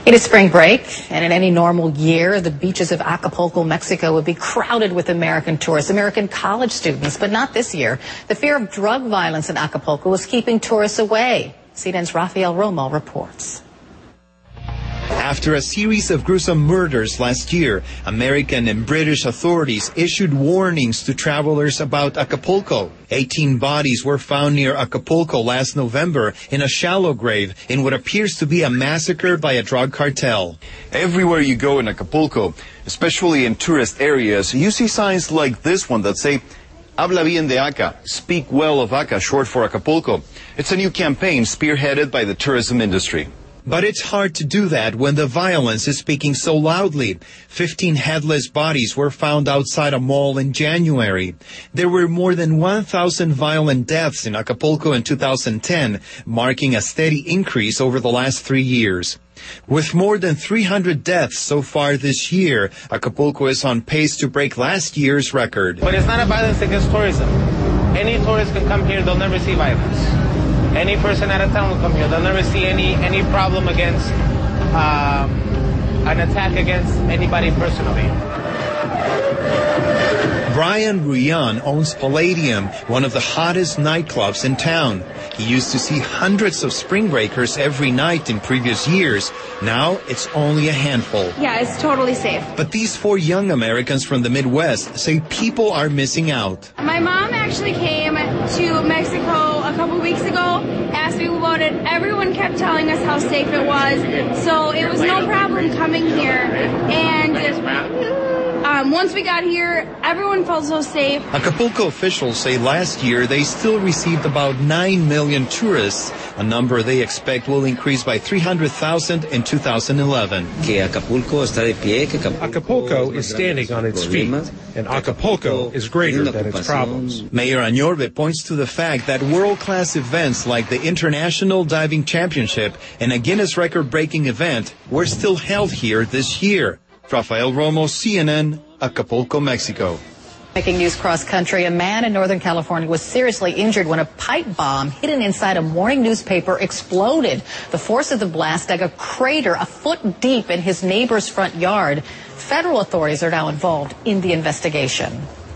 It is spring break, and in any normal year, the beaches of Acapulco, Mexico would be crowded with American tourists, American college students, but not this year. The fear of drug violence in Acapulco is keeping tourists away. CNN's Rafael Romo reports. After a series of gruesome murders last year, American and British authorities issued warnings to travelers about Acapulco. 18 bodies were found near Acapulco last November in a shallow grave in what appears to be a massacre by a drug cartel. Everywhere you go in Acapulco, especially in tourist areas, you see signs like this one that say, Habla bien de Aca, speak well of Aca, short for Acapulco. It's a new campaign spearheaded by the tourism industry. But it's hard to do that when the violence is speaking so loudly. 15 headless bodies were found outside a mall in January. There were more than 1,000 violent deaths in Acapulco in 2010, marking a steady increase over the last 3 years. With more than 300 deaths so far this year, Acapulco is on pace to break last year's record. But it's not a violence against tourism. Any tourist can come here, they'll never see violence. Any person out of town will come here. They'll never see any problem against an attack against anybody personally. Brian Ruyan owns Palladium, one of the hottest nightclubs in town. He used to see hundreds of spring breakers every night in previous years. Now it's only a handful. Yeah, it's totally safe. But these 4 young Americans from the Midwest say people are missing out. My mom actually came to Mexico a couple weeks ago, asked me about it. Everyone kept telling us how safe it was, so it was no problem coming here. And once we got here, everyone felt so safe. Acapulco officials say last year they still received about 9 million tourists, a number they expect will increase by 300,000 in 2011. Acapulco is standing on its feet, and Acapulco is greater than its problems. Mayor Añorbe points to the fact that world-class events like the International Diving Championship and a Guinness record-breaking event were still held here this year. Rafael Romo, CNN, Acapulco, Mexico. Making news cross-country, a man in Northern California was seriously injured when a pipe bomb hidden inside a morning newspaper exploded. The force of the blast dug a crater a foot deep in his neighbor's front yard. Federal authorities are now involved in the investigation.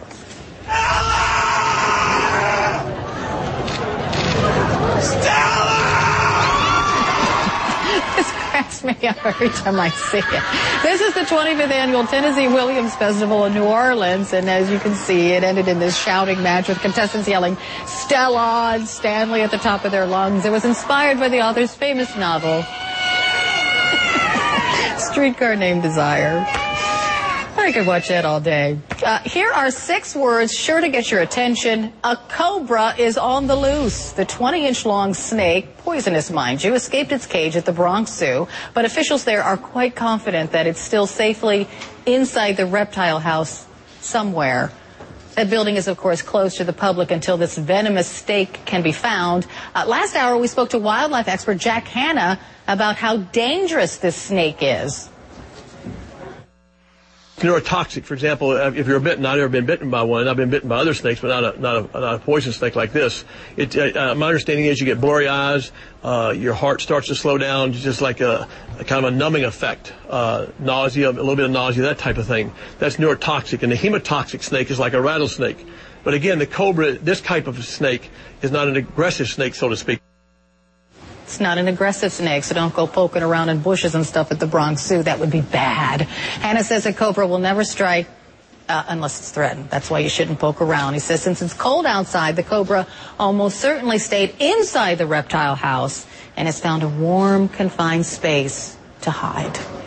Me up every time I see it. This is the 25th annual Tennessee Williams Festival in New Orleans, and as you can see, it ended in this shouting match with contestants yelling Stella and Stanley at the top of their lungs. It was inspired by the author's famous novel, Streetcar Named Desire. I could watch that all day. Here are 6 words sure to get your attention. A cobra is on the loose. The 20-inch long snake, poisonous mind you, escaped its cage at the Bronx Zoo, but officials there are quite confident that it's still safely inside the reptile house somewhere. That building is, of course, closed to the public until this venomous snake can be found. Last hour, we spoke to wildlife expert Jack Hanna about how dangerous this snake is. Neurotoxic, for example, if you're bitten, I've never been bitten by one. I've been bitten by other snakes, but not a poison snake like this. My understanding is you get blurry eyes, your heart starts to slow down, just like a kind of a numbing effect, nausea, a little bit of nausea, that type of thing. That's neurotoxic. And the hemotoxic snake is like a rattlesnake. But again, the cobra, this type of snake, is not an aggressive snake, so to speak. It's not an aggressive snake, so don't go poking around in bushes and stuff at the Bronx Zoo. That would be bad. Hanna says a cobra will never strike unless it's threatened. That's why you shouldn't poke around. He says since it's cold outside, the cobra almost certainly stayed inside the reptile house and has found a warm, confined space to hide.